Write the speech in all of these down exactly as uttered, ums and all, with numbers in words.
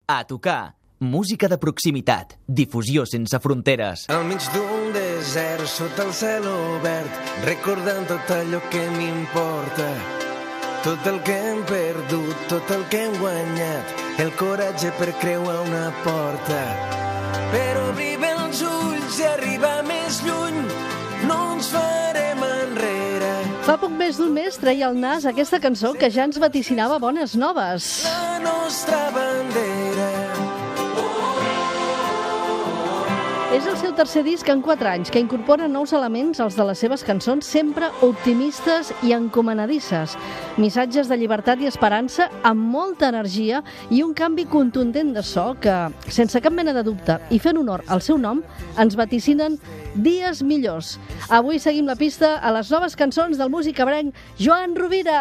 A tocar. Música de proximitat. Difusió sense fronteres. Al mig d'un desert, sota el cel obert, recordant tot allò que m'importa. Tot el que hem perdut, tot el que hem guanyat, el coratge per creuar una porta. Per obrir bé els ulls i arribar més lluny, no ens farem enrere. Fa poc més d'un mes treia al nas aquesta cançó que ja ens vaticinava bones noves. La nostra bandera. És el seu tercer disc en quatre anys, que incorpora nous elements als de les seves cançons, sempre optimistes i encomanadisses. Missatges de llibertat i esperança amb molta energia i un canvi contundent de so que, sense cap mena de dubte i fent honor al seu nom, ens vaticinen dies millors. Avui seguim la pista a les noves cançons del músic ebrenc Joan Rovira.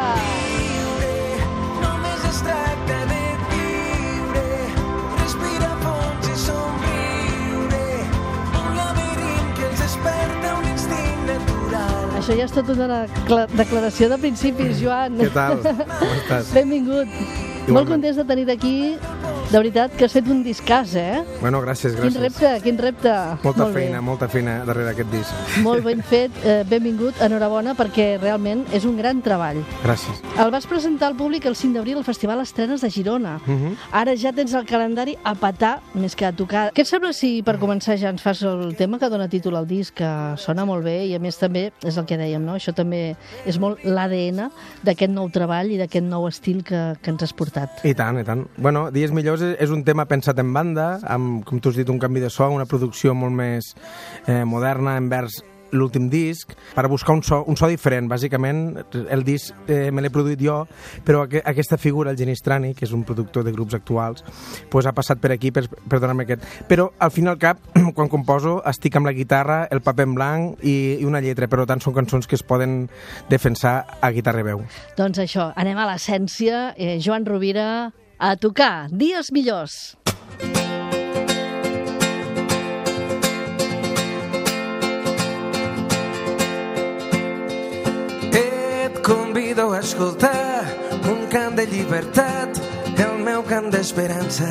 Només es tracta de viure, respirar fons i somriure, un laberint que ens desperta un instint natural. Això ja és tota una declaració de principis, Joan. Què tal? Com estàs? Benvingut. Igualment. Molt contents de tenir aquí. De veritat que has fet un discàs, eh? Bueno, gràcies, gràcies. Quin repte, quin repte. Molta Molt feina, bé. molta feina darrere d'aquest disc. Molt ben fet, eh, benvingut, enhorabona, perquè realment és un gran treball. Gràcies. El vas presentar al públic el cinc d'abril al Festival Estrenes de Girona. Uh -huh. Ara ja tens el calendari a petar més que a tocar. Què et sembla si per començar ja ens fas el tema que dona títol al disc, que sona molt bé i a més també és el que dèiem, no? Això també és molt l'A D N d'aquest nou treball i d'aquest nou estil que, que ens has portat. I tant, i tant. Bueno, Dies Millors és, és un tema pensat en banda, amb, com tu has dit, un canvi de so, una producció molt més eh, moderna envers l'últim disc, per buscar un so, un so diferent. Bàsicament, el disc eh, me l'he produït jo, però aqu aquesta figura, el Genís Trani, que és un productor de grups actuals, pues, ha passat per aquí per, per donar-me aquest. Però, al fin i al cap, quan composo, estic amb la guitarra, el paper en blanc i, i una lletra, però tant són cançons que es poden defensar a guitarra i veu. Doncs això, anem a l'essència. Eh, Joan Rovira, a tocar. Dies millors. Et convido a escoltar un cant de llibertat, el meu cant d'esperança.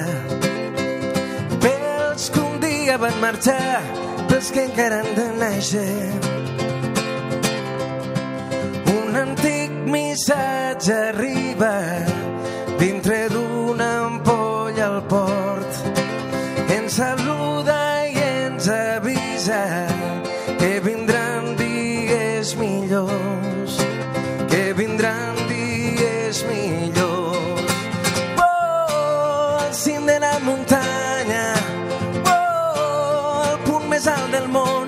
Pels que un dia van marxar, pels que encara han de néixer. Un antic missatge arriba dintre d'una ampolla al port. Ens saluda i ens avisa que vindran dies millors, que vindran dies millors. Oh, al cim de la muntanya, oh, al punt més alt del món,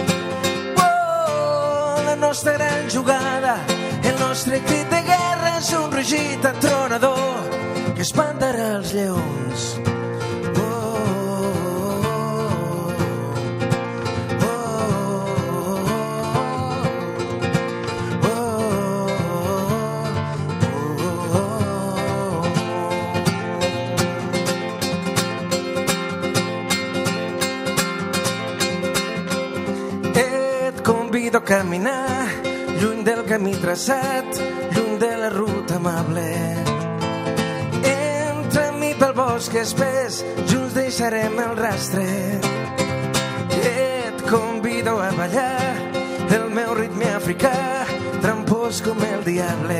oh, la nostra gran jugada, el nostre crit de guerra és un rugit atronador que espantarà els lleons. A caminar lluny del camí traçat, lluny de la ruta amable. Entra amb mi pel bosc espès, junts deixarem el rastre. Et convido a ballar el meu ritme africà, trampós com el diable.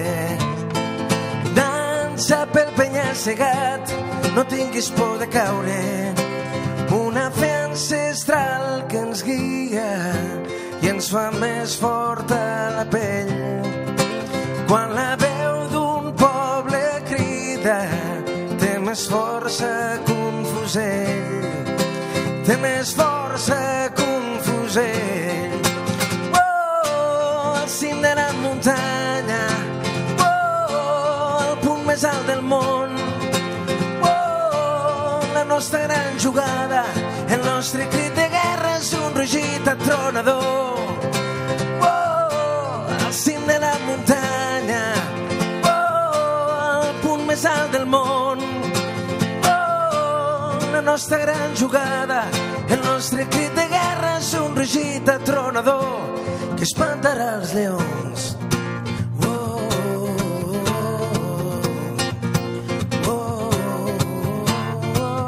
Dansa pel penyal cegat, no tinguis por de caure. Una fe ancestral que ens guia i ens fa més forta la pell. Quan la veu d'un poble crida, té més força que un fusell, té més força que un fusell. Oh, al cim de la muntanya, oh, al punt més alt del món, oh, la nostra gran jugada, el nostre crit de guerra és un rugit atronador. De la muntanya, oh, al punt més alt del món, oh, la nostra gran jugada, el nostre crit de guerra és un rugit atronador que espantarà els lleons. Oh, oh, oh, oh.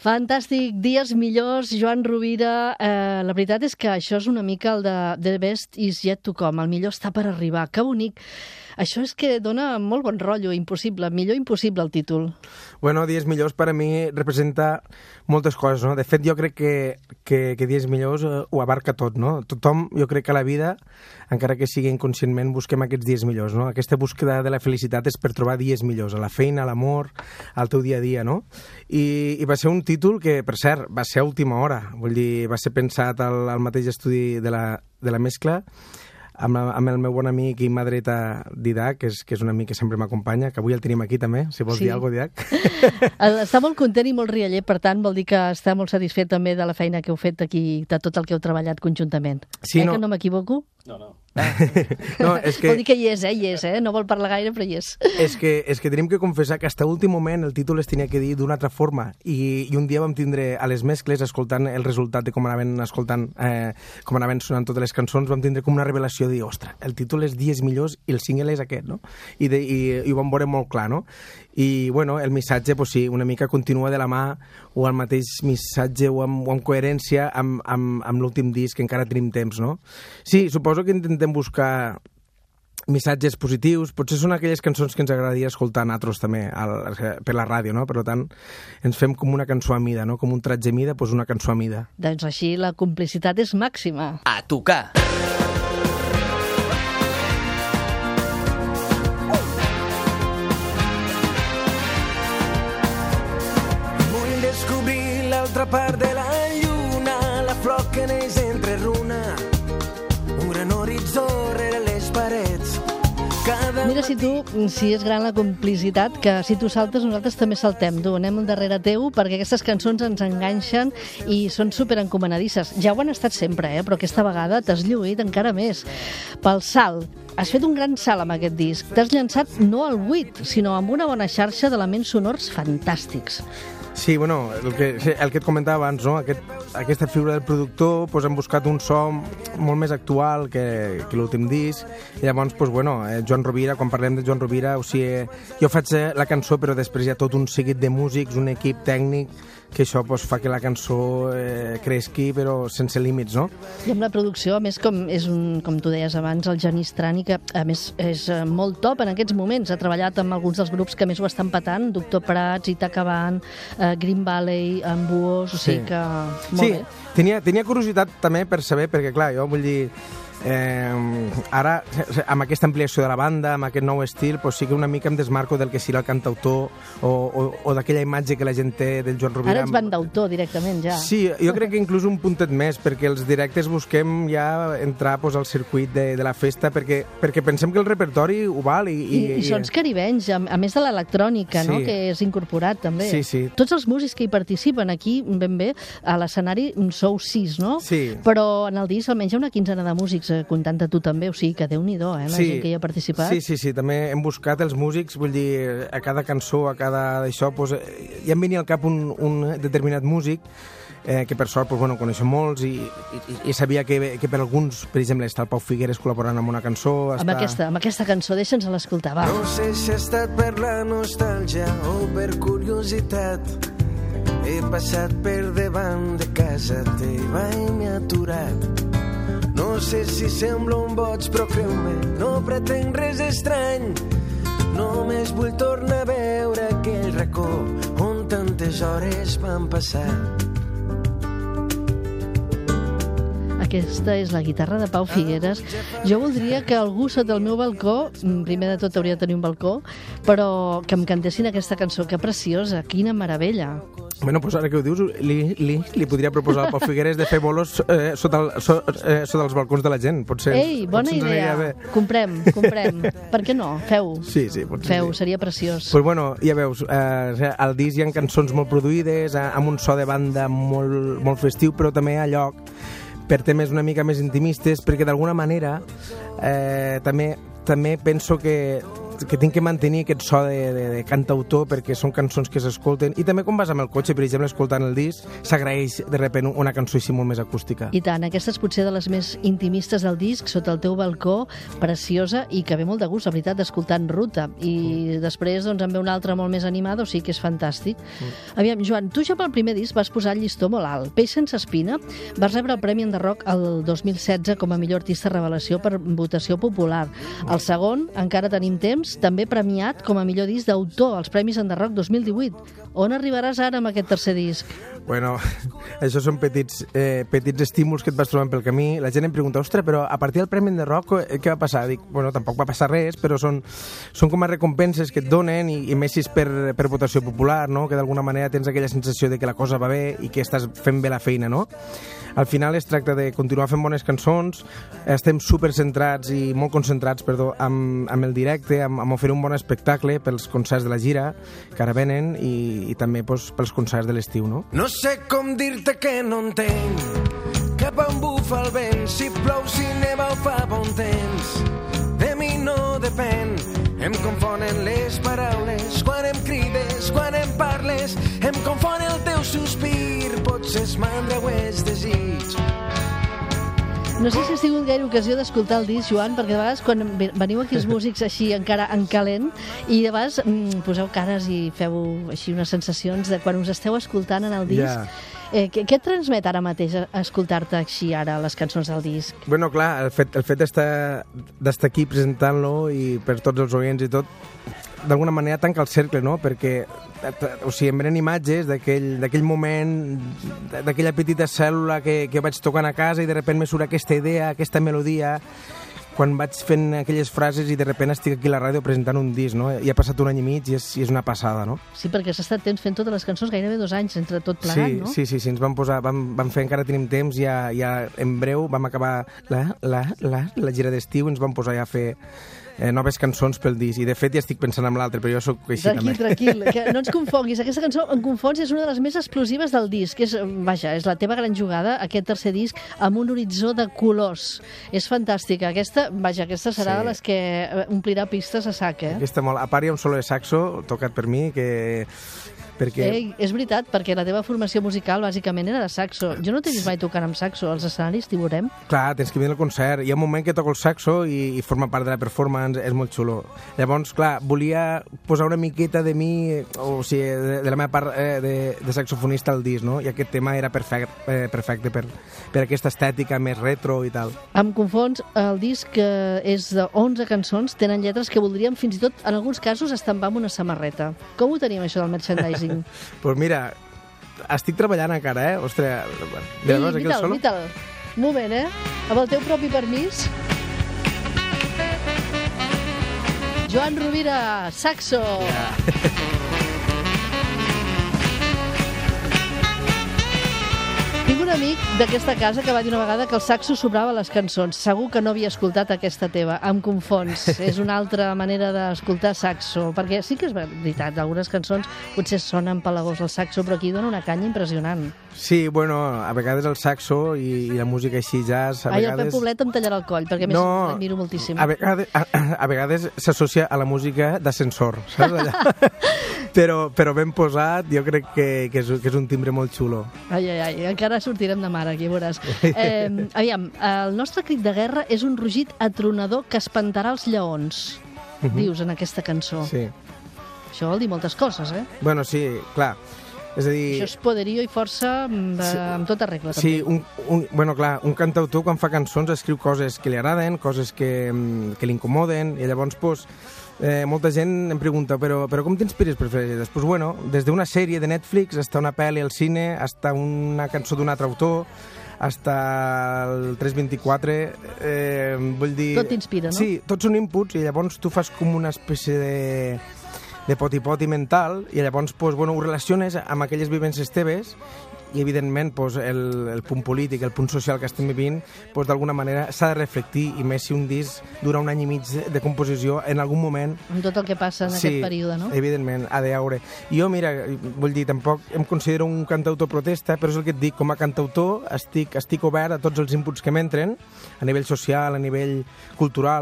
Fantàstic, dies millors, Joan Rovira. Eh, la veritat és que això és una mica el de The Best is yet to come, el millor està per arribar. Que bonic. Això és que dona molt bon rotllo, impossible, millor impossible el títol. Bueno, Dies millors per a mi representa moltes coses, no? De fet, jo crec que, que, que Dies millors eh, ho abarca tot, no? Tothom, jo crec que a la vida, encara que sigui inconscientment, busquem aquests dies millors, no? Aquesta búsqueda de la felicitat és per trobar dies millors, a la feina, a l'amor, al teu dia a dia, no? I, i va ser un títol que, per cert, va ser a última hora, vull dir, va ser pensat al, al mateix estudi de la, de la mescla, amb, amb el meu bon amic i mà dreta Didac, que és, que és un amic que sempre m'acompanya, que avui el tenim aquí també, si vols sí. dir alguna cosa, Didac. Està molt content i molt rialler, per tant, vol dir que està molt satisfet també de la feina que heu fet aquí, de tot el que heu treballat conjuntament. Sí, eh, no. Que no m'equivoco? No, no. no, és que... Vol dir que hi és, eh? Hi és, eh? No vol parlar gaire, però hi és. És que, és que tenim que confessar que fins a últim moment el títol es tenia que dir d'una altra forma i, i un dia vam tindre a les mescles, escoltant el resultat de com anaven escoltant, eh, com anaven sonant totes les cançons, vam tindre com una revelació de dir, ostres, el títol és Dies millors i el single és aquest, no? I, de, i, i ho vam veure molt clar, no? I, bueno, el missatge, pues sí, una mica continua de la mà o el mateix missatge o amb, o amb coherència amb, amb, amb l'últim disc, que encara tenim temps, no? Sí, suposo que intentem buscar missatges positius, potser són aquelles cançons que ens agradaria escoltar a nosaltres també al, per la ràdio, no? Per tant, ens fem com una cançó a mida, no? Com un tratge a mida, doncs una cançó a mida. Doncs així la complicitat és màxima. A tocar. Vull descobrir l'altra part de la lluna, la flor que neix entre runa, un gran horitzó rere les parets. Cada Mira si tu, si és gran la complicitat, que si tu saltes nosaltres també saltem. Tu, anem al darrere teu perquè aquestes cançons ens enganxen i són superencomanadisses. Ja ho han estat sempre, eh? Però aquesta vegada t'has lluït encara més. Pel salt. Has fet un gran salt amb aquest disc. T'has llançat no al buit, sinó amb una bona xarxa d'elements sonors fantàstics. Sí, bueno, el que, el que et comentava abans, no? Aquest, aquesta figura del productor, pues, hem buscat un so molt més actual que, que l'últim disc, i llavors, pues, bueno, eh, Joan Rovira, quan parlem de Joan Rovira, o sigui, jo faig la cançó, però després hi ha tot un seguit de músics, un equip tècnic, que això pues, fa que la cançó eh, cresqui, però sense límits, no? I amb la producció, a més, com, és un, com tu deies abans, el Genís Trani, que a més és molt top en aquests moments, ha treballat amb alguns dels grups que més ho estan patant, Doctor Prats, Itaca Band, eh, Green Valley, Ambuos, o sigui sí. que molt sí, bé. Tenia, tenia curiositat també per saber, perquè clar, jo vull dir, Eh, ara, amb aquesta ampliació de la banda, amb aquest nou estil, pues sí que una mica em desmarco del que sigui el cantautor o, o, o d'aquella imatge que la gent té del Joan Rovira. Ara ets bandautor directament, ja. Sí, jo crec que inclús un puntet més, perquè els directes busquem ja entrar pues, al circuit de, de la festa, perquè, perquè pensem que el repertori ho val. I, I, i, i sons caribenys, a, a més de l'electrònica, sí. no? Que és incorporat també. Sí, sí. Tots els músics que hi participen aquí, ben bé, a l'escenari sou sis, no? Sí. Però en el disc almenys hi ha una quinzena de músics, comptant de tu també, o sigui que Déu-n'hi-do, eh, la sí. gent que hi ha participat. Sí, sí, sí, també hem buscat els músics, vull dir, a cada cançó, a cada d'això, pues, ja em venia al cap un, un determinat músic, eh, que per sort pues, bueno, coneixo molts i, i, i sabia que, que per alguns, per exemple, està el Pau Figueres col·laborant amb una cançó. Està... Amb, aquesta, amb aquesta cançó, deixa'ns l'escoltar, va. No sé si ha estat per la nostàlgia o per curiositat. He passat per davant de casa teva i m'he aturat. No sé si sembla un boig, però creu-me, no pretenc res estrany. Només vull tornar a veure aquell racó on tantes hores van passar. Aquesta és la guitarra de Pau Figueres. Jo voldria que algú sota el meu balcó, primer de tot hauria de tenir un balcó, però que em cantessin aquesta cançó. Que preciosa, quina meravella. Bueno, pues ara que ho dius, li, li, li podria proposar al Pau Figueres de fer bolos eh, sota, el, so, eh, sota els balcons de la gent. Potser, Ei, bona potser idea. Comprem, comprem. Per què no? Feu. Sí, sí, potser Feu, sí. Seria preciós. Pues bueno, ja veus, eh, al disc hi ha cançons molt produïdes, eh, amb un so de banda molt, molt festiu, però també a lloc per temes una mica més intimistes, perquè d'alguna manera eh, també, també penso que que tinc que mantenir aquest so de, de, de cantautor perquè són cançons que s'escolten, i també quan vas amb el cotxe, per exemple, escoltant el disc, s'agraeix de repent una cançó així molt més acústica. I tant, aquesta és potser de les més intimistes del disc, Sota el teu balcó, preciosa i que ve molt de gust, la veritat, escoltant Ruta. I mm. després doncs, en ve una altra molt més animada, o sigui que és fantàstic. Mm. Aviam, Joan, tu ja pel primer disc vas posar el llistó molt alt. Peix sense espina, vas rebre el Premi Enderrock el dos mil setze com a millor artista revelació per votació popular. El segon, Encara tenim temps, també premiat com a millor disc d'autor als Premis Enderrock dos mil divuit. On arribaràs ara amb aquest tercer disc? Bueno, això són petits, eh, petits estímuls que et vas trobant pel camí. La gent em pregunta, ostres, però a partir del Premi Enderrock què va passar? Dic, bueno, tampoc va passar res, però són, són com a recompenses que et donen, i, i més si és per, per votació popular, no? Que d'alguna manera tens aquella sensació de que la cosa va bé i que estàs fent bé la feina, no? Al final es tracta de continuar fent bones cançons, estem super centrats i molt concentrats, perdó, amb, amb el directe, amb, amb oferir un bon espectacle pels concerts de la gira, que ara venen, i, i també pues, pels concerts de l'estiu, no? No sé com dir-te que no entenc cap on bufa el vent, si plou, si neva o fa bon temps. De mi no depèn, em confonen les paraules quan em crides, quan em parles, em confon el teu sospir, potser és mandra o és desig. No sé si ha sigut gaire ocasió d'escoltar el disc, Joan, perquè de vegades quan veniu aquí els músics així encara en calent i de vegades mm, poseu cares i feu així unes sensacions de quan us esteu escoltant en el disc. Yeah. Eh, què, què et transmet ara mateix escoltar-te així ara les cançons del disc? Bueno, clar, el fet, el fet d'estar aquí presentant-lo i per tots els oients i tot, d'alguna manera tanca el cercle, no? Perquè o sigui, em venen imatges d'aquell moment, d'aquella petita cèl·lula que, que vaig tocant a casa i de repent me surt aquesta idea, aquesta melodia, quan vaig fent aquelles frases i de repent estic aquí a la ràdio presentant un disc, no? I ha passat un any i mig i és, i és una passada, no? Sí, perquè has estat temps fent totes les cançons, gairebé dos anys entre tot plegat, sí, no? Sí, sí, sí, ens vam posar, vam, vam fer Encara tenim temps, ja, ja en breu vam acabar la, la, la, la gira d'estiu i ens vam posar ja a fer eh, noves cançons pel disc, i de fet ja estic pensant en l'altre, però jo sóc així tranquil, també. Tranquil, que no ens confonguis. Aquesta cançó, En confons, és una de les més explosives del disc. És, vaja, és la teva gran jugada, aquest tercer disc, amb un horitzó de colors. És fantàstica. Aquesta, vaja, aquesta serà sí. de les que omplirà pistes a sac, eh? Aquesta molt. A part hi ha un solo de saxo, tocat per mi, que... Perquè... Ei, és veritat, perquè la teva formació musical bàsicament era de saxo. Jo no t'he vist mai tocant amb saxo, als escenaris t'hi veurem. Clar, tens que venir al concert. Hi ha un moment que toco el saxo i, i forma part de la performance, és molt xulo. Llavors, clar, volia posar una miqueta de mi, o sigui, de, de la meva part eh, de, de saxofonista al disc, no? I aquest tema era perfecte, eh, perfecte per, per aquesta estètica més retro i tal. Em confons, el disc eh, és de onze cançons, tenen lletres que voldríem fins i tot, en alguns casos, estampar amb una samarreta. Com ho tenim, això del merchandising? Pues mira, estic treballant encara, eh? Ostres, mira, veus aquí el solo? Vital, un moment, eh? Amb el teu propi permís. Joan Rovira, saxo! Yeah. Tinc un amic d'aquesta casa que va dir una vegada que el saxo sobrava a les cançons. Segur que no havia escoltat aquesta teva. Em confons. És una altra manera d'escoltar saxo. Perquè sí que és veritat, algunes cançons potser sonen pelagós el saxo, però aquí dona una canya impressionant. Sí, bueno, a vegades el saxo i, i la música així jazz... A Ai, vegades... el Pep Poblet em tallarà el coll, perquè a més no, l'admiro moltíssim. A vegades, a, a vegades s'associa a la música d'ascensor, saps allà? però, però ben posat, jo crec que, que, és, que és un timbre molt xulo. Ai, ai, ai, encara sortirem de mar aquí, veuràs. Eh, aviam, el nostre crit de guerra és un rugit atronador que espantarà els lleons, uh -huh. dius en aquesta cançó. Sí. Això vol dir moltes coses, eh? Bueno, sí, clar. És a dir... Això és poderio i força amb, sí, amb tota regla, també. Sí, un, un, bueno, clar, un cantautor quan fa cançons escriu coses que li agraden, coses que, que li incomoden, i llavors, pues, eh, molta gent em pregunta, però, però com t'inspires per fer això? Pues, bueno, des d'una sèrie de Netflix, hasta una pel·li al cine, hasta una cançó d'un altre autor, hasta el tres vint-i-quatre, eh, vull dir... Tot t'inspira, no? Sí, tots són inputs, i llavors tu fas com una espècie de... de poti-poti mental, i llavors pues, bueno, ho relaciones amb aquelles vivències teves, i evidentment pues, el, el punt polític, el punt social que estem vivint, pues, d'alguna manera s'ha de reflectir, i més si un disc dura un any i mig de, de composició, en algun moment... Amb tot el que passa en sí, aquest període, no? Sí, evidentment, ha d'haure. Jo, mira, vull dir, tampoc em considero un cantautor protesta, però és el que et dic, com a cantautor estic, estic obert a tots els inputs que m'entren, a nivell social, a nivell cultural,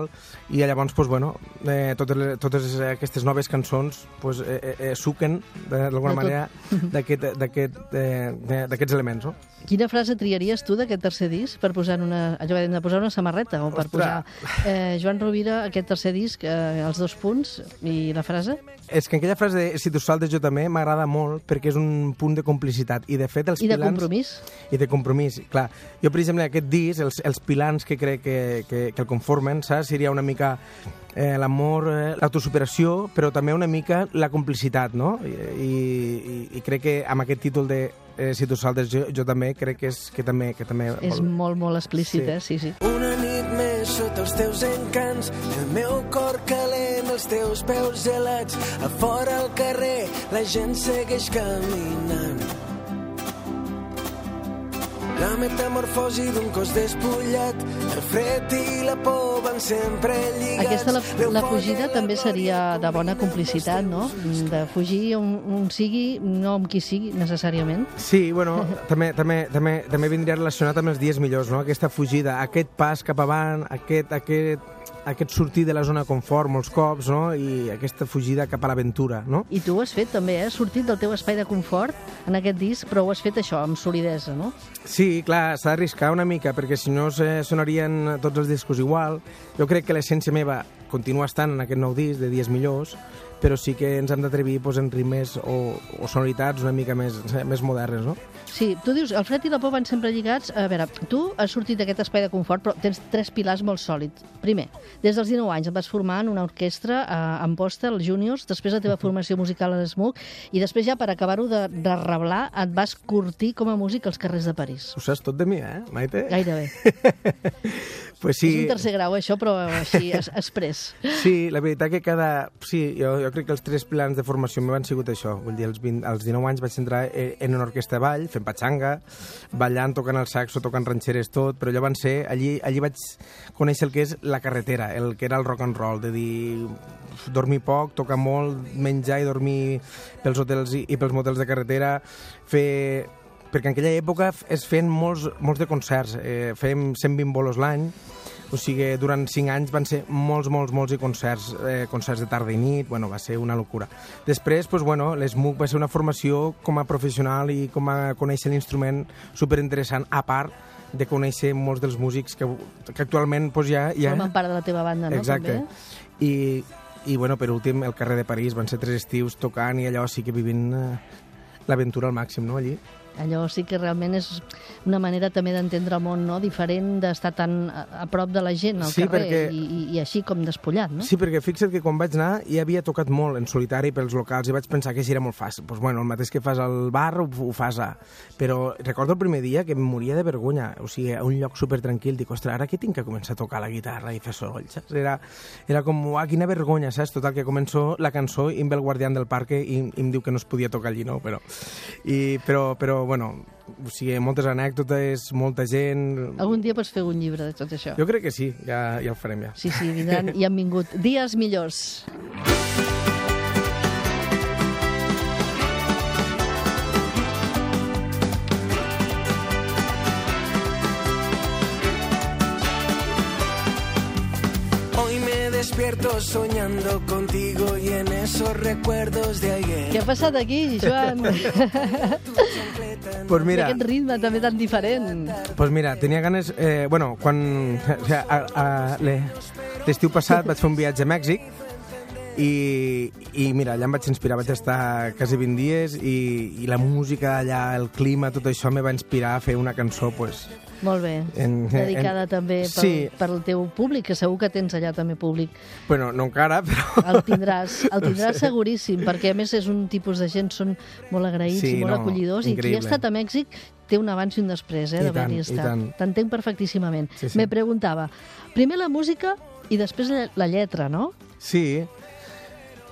i llavors pues, bueno, eh, totes, les, totes aquestes noves cançons pues, eh, eh, suquen d'alguna manera d'aquests elements. No? Quina frase triaries tu d'aquest tercer disc per posar una, allò de posar una samarreta o per Ostres. posar eh, Joan Rovira, aquest tercer disc, eh, els dos punts i la frase? És que aquella frase de si tu saltes jo també m'agrada molt perquè és un punt de complicitat i de fet els I de pilans... compromís. I de compromís, clar. Jo, per exemple, aquest disc, els, els pilans que crec que, que, que el conformen, saps? Seria una mica eh, l'amor, eh, l'autosuperació, però també una mica la complicitat, no? I, i, i crec que amb aquest títol de eh, si tu saltes jo, jo també, crec que, és, que també... Que també És vol... molt, molt explícit, Sí. eh? Sí, sí. Una nit més sota els teus encants, el meu cor calent, els teus peus gelats, a fora al carrer la gent segueix caminant. La metamorfosi d'un cos despullat, el fred i la por van sempre lligats. Aquesta, la, la fugida també seria de bona complicitat, no? De fugir on, on sigui, no amb qui sigui, necessàriament. Sí, bueno, també, també, també, també vindria relacionat amb els dies millors, no? Aquesta fugida, aquest pas cap avant, aquest, aquest, aquest sortir de la zona de confort molts cops, no? I aquesta fugida cap a l'aventura, no? I tu ho has fet també, eh? Has sortit del teu espai de confort en aquest disc, però ho has fet això, amb solidesa, no? Sí, clar, s'ha d'arriscar una mica, perquè si no se sonarien tots els discos igual. Jo crec que l'essència meva continua estant en aquest nou disc de Dies Millors, però sí que ens hem d'atrevir pues, en ritmes o, o sonoritats una mica més, més modernes, no? Sí, tu dius, el fred i la por van sempre lligats. A veure, tu has sortit d'aquest espai de confort, però tens tres pilars molt sòlids. Primer, des dels dinou anys et vas formar en una orquestra a Amposta, els Júniors, després la teva formació musical a l'Smook, i després ja, per acabar-ho de, de reblar, et vas curtir com a músic als carrers de París. Ho saps tot de mi, eh, Maite? Gairebé. Pues sí. És un tercer grau, això, però així, es, express. Sí, la veritat que cada... Sí, jo, jo crec que els tres plans de formació meus han sigut això. Vull dir, als, vint, als dinou anys vaig entrar en una orquestra de ball, fent patxanga, ballant, tocant el saxo, tocant ranxeres, tot, però allò van ser... Allí, allí vaig conèixer el que és la carretera, el que era el rock and roll, de dir dormir poc, tocar molt, menjar i dormir pels hotels i, i pels motels de carretera, fer... Perquè en aquella època es feien molts, molts de concerts, eh, fèiem cent vint bolos l'any, o sigui, durant cinc anys van ser molts, molts, molts i concerts, eh, concerts de tarda i nit, bueno, va ser una locura. Després, pues, bueno, l'Smook va ser una formació com a professional i com a conèixer l'instrument superinteressant, a part de conèixer molts dels músics que, que actualment pues, ja... ja... Formen part de la teva banda, no? Exacte. També? I, I, bueno, per últim, el carrer de París van ser tres estius tocant i allò sí que vivint eh, l'aventura al màxim, no?, allí. Allò sí que realment és una manera també d'entendre el món, no? Diferent d'estar tan a, a prop de la gent al Sí, carrer perquè- i, i, i així com despullat, no? Sí, perquè fixa't que quan vaig anar ja havia tocat molt en solitari pels locals i vaig pensar que així era molt fàcil. Pues bueno, el mateix que fas al bar ho, ho fas a... Però recordo el primer dia que em moria de vergonya, o sigui, a un lloc supertranquil, dic, ostres, ara que tinc que començar a tocar la guitarra i fer soroll, saps? Era, era com, uah, quina vergonya, saps? Total, que començo la cançó i em ve el guardián del parque i, i em diu que no es podia tocar allí, no? Però, i, però, però bueno, o sigui, moltes anècdotes, molta gent... Algun dia pots fer un llibre de tot això. Jo crec que sí, ja, ja el farem ja. Sí, sí, vindran i han vingut dies millors. Hoy me despierto soñando contigo y en esos recuerdos de ayer. Què ha passat aquí, Joan? Pues mira, Aquest ritme també tan diferent. pues mira, tenia ganes... Eh, bueno, quan... O sigui, a, a, le- l'estiu passat vaig fer un viatge a Mèxic i, i mira, allà em vaig inspirar, vaig estar quasi vint dies i, i la música allà, el clima, tot això me va inspirar a fer una cançó, pues... Molt bé. En- Dedicada en- també pel, sí. pel teu públic, que segur que tens allà també públic. Bueno, no encara, però... El tindràs, el tindràs seguríssim, perquè a més és un tipus de gent, són molt agraïts Sí, i molt no, acollidors, i qui increïble. ha estat a Mèxic té un abans i un després, eh, I d'haver-hi tant, i estat. tant. T'entenc perfectíssimament. Sí, sí. Me preguntava, primer la música i després la- la lletra, no? Sí,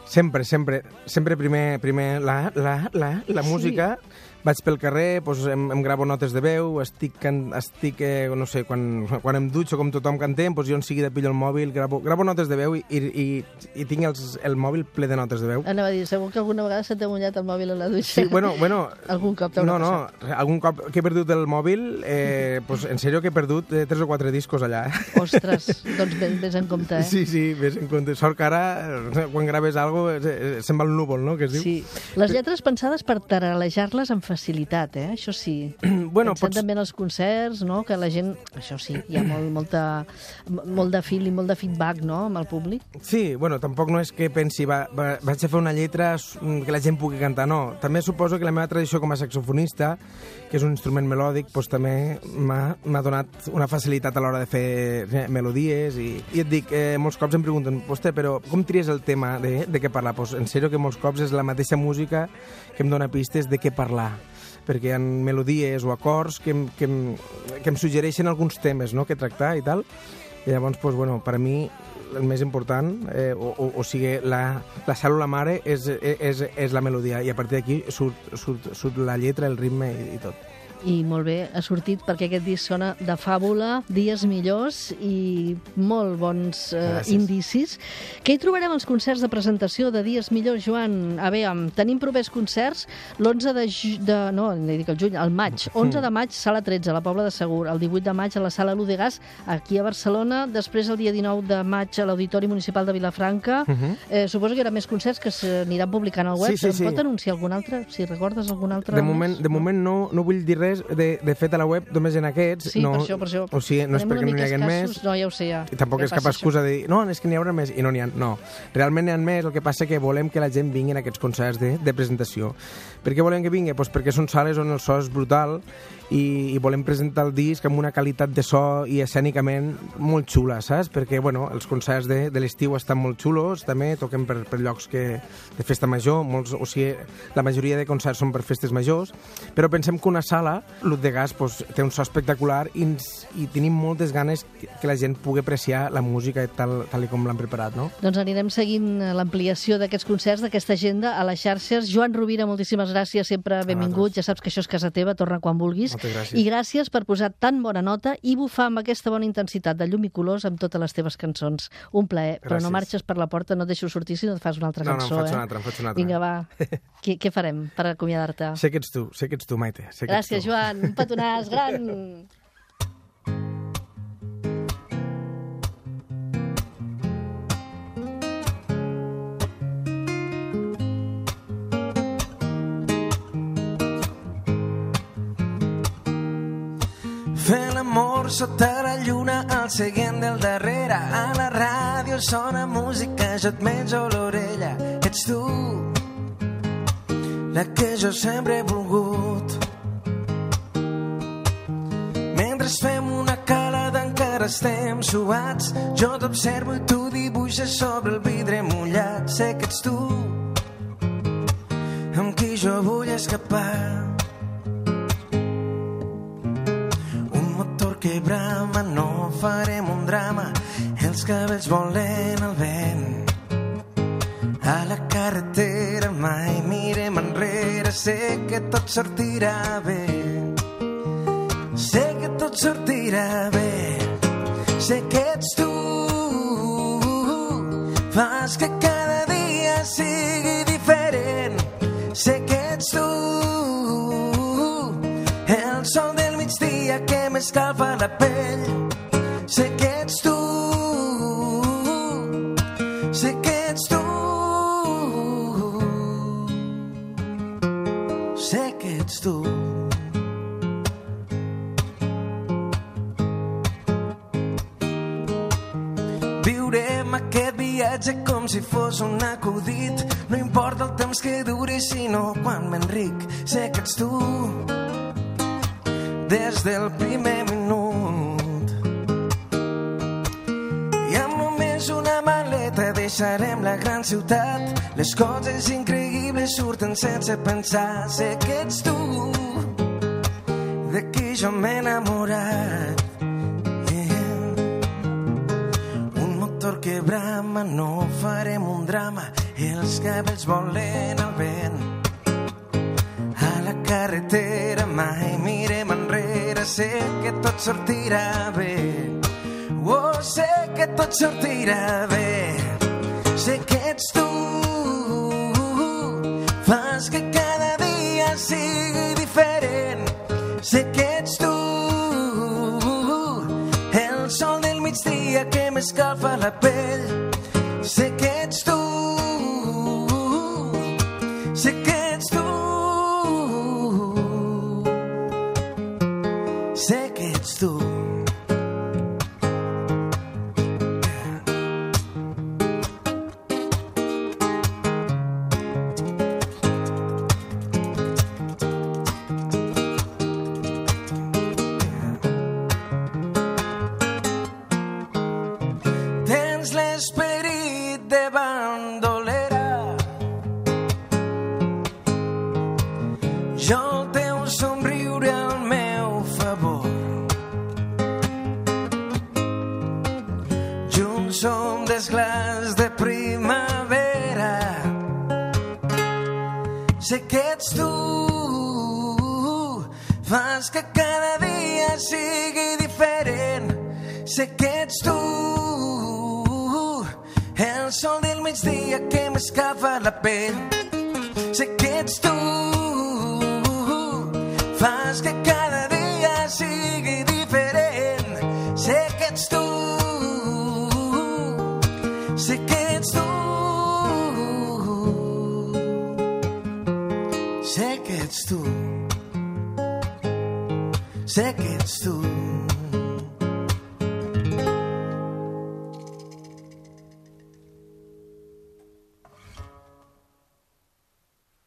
Sempre, sempre. Sempre primer, primer la, la, la, la Sí. música. Vaig pel carrer, doncs em, em gravo notes de veu, estic, can, estic eh, no sé, quan, quan em dutxo com tothom cantem, doncs jo en seguida pillo el mòbil, gravo, gravo notes de veu i, i, i tinc els, el mòbil ple de notes de veu. Anava a dir, segur que alguna vegada se t'ha mullat el mòbil a la dutxa. Sí, bueno, bueno... Algun cop t'haurà No, no, passat. algun cop que he perdut el mòbil, eh, pues, en sèrio que he perdut eh, tres o quatre discos allà. Eh? Ostres, doncs vés, vés en compte, eh? Sí, sí, ves en compte. Sort que ara, eh, quan graves alguna cosa, se'n va el núvol, no?, que es diu. Sí. Les lletres pensades per taralejar-les amb facilitat, eh? Això sí. Bueno, Pensant pots... també en els concerts, no? Que la gent... Això sí, hi ha molt, molta, molt de fil i molt de feedback, no?, amb el públic. Sí, bueno, tampoc no és que pensi va, va, vaig a fer una lletra que la gent pugui cantar, no. També suposo que la meva tradició com a saxofonista, que és un instrument melòdic, doncs també m'ha donat una facilitat a l'hora de fer melodies i, i et dic, eh, molts cops em pregunten, vostè, però com tries el tema de, de què parlar? Pues, en sèrio que molts cops és la mateixa música que em dona pistes de què parlar, perquè hi ha melodies o acords que em, que em, que em suggereixen alguns temes, no?, que tractar i tal. I llavors, pues, bueno, per a mi el més important, eh, o, o, o sigui, la, la cèl·lula mare és, és, és la melodia, i a partir d'aquí surt, surt, surt la lletra, el ritme i, i tot. I molt bé, ha sortit perquè aquest disc sona de fàbula, dies millors i molt bons eh, indicis. Què hi trobarem als concerts de presentació de dies millors, Joan? A veure, tenim propers concerts l'onze de, de... no, no dic el juny, el maig. onze de maig, sala tretze, a la Pobla de Segur. El divuit de maig a la sala Ludegàs, aquí a Barcelona. Després, el dia dinou de maig, a l'Auditori Municipal de Vilafranca. Uh -huh. eh, suposo que hi haurà més concerts que s'aniran publicant al web. Sí, sí, sí. Em pot anunciar algun altre? Si recordes algun altre? De moment, de moment no, no vull dir res. De, de fet, a la web només en aquests. Sí, no, per això, per això. O sigui, no és perquè no n'hi haguen més. No, ja ho sé, ja. I tampoc ja és cap excusa de dir, no, és que n'hi haurà més, i no n'hi ha. No, realment n'hi ha més, el que passa que volem que la gent vingui en aquests concerts de, de presentació. Per què volem que vingui? Pues perquè són sales on el so és brutal i, i volem presentar el disc amb una qualitat de so i escènicament molt xula, saps? Perquè, bueno, els concerts de, de l'estiu estan molt xulos, també toquem per, per llocs que, de festa major, molts, o sigui, la majoria de concerts són per festes majors, però pensem que una sala, Ludegàs, pues, té un so espectacular i, ens, i tenim moltes ganes que, que la gent pugui apreciar la música tal, tal com l'han preparat, no? Doncs anirem seguint l'ampliació d'aquests concerts, d'aquesta agenda a les xarxes. Joan Rovira, moltíssimes gràcies, sempre benvingut. Ja saps que això és casa teva, torna quan vulguis. Moltes gràcies. I gràcies per posar tan bona nota i bufar amb aquesta bona intensitat de llum i colors amb totes les teves cançons. Un plaer, gràcies. Però no marxes per la porta, no et deixo sortir si no et fas una altra no, cançó. No, em faig eh? una altra, em faig una altra. Vinga, va. què, què farem per acomiadar-te? Sé que ets tu, sé que ets tu, Maite. Sé que Gràcies, ets tu. Joan. Un petonàs gran. Fer l'amor sota la lluna al seient del darrere. A la ràdio sona música, jo et menjo l'orella. Ets tu, la que jo sempre he volgut. Mentre fem una calada encara estem suats, jo t'observo i tu dibuixes sobre el vidre mullat. Sé que ets tu, amb qui jo vull escapar. Que brama, no farem un drama, els cabells volen al vent. A la carretera mai mirem enrere, sé que tot sortirà bé. Sé que tot sortirà bé. Sé que ets tu, fas que cada dia sigui diferent. Sé que ets tu, el sol del migdia que m'escalfa la pell. Sé que ets tu, sé que ets tu, sé que ets tu. Viurem aquest viatge com si fos un acudit. No importa el temps que duri, sinó quan m'enric. Sé que ets tu, des del primer minut. I amb només una maleta deixarem la gran ciutat. Les coses increïbles surten sense pensar. Sé que ets tu, de qui jo m'he enamorat. Yeah. Un motor motor que brama, no farem un drama, els cabells volen al vent. A la carretera mai mirem enrere, sé que tot sortirà bé. Oh, sé que tot sortirà bé. Sé que ets tu, fas que cada dia sigui diferent. Sé que ets tu, el sol del migdia que m'escalfa la pell. Sé que ets tu, sé que ets tu, sé que ets tu. Tens l'esperit de bandolera, jo el teu somriure al meu favor. Junts som desglàs de primavera. Sé que ets tu, fas que cada dia sigui diferent. Sé que ets tu, el sol del migdia que m'escalfa la pell. Sé que ets tu, fas que cada dia sigui diferent. Sé que ets tu, sé que ets tu, sé que ets tu, sé que ets tu.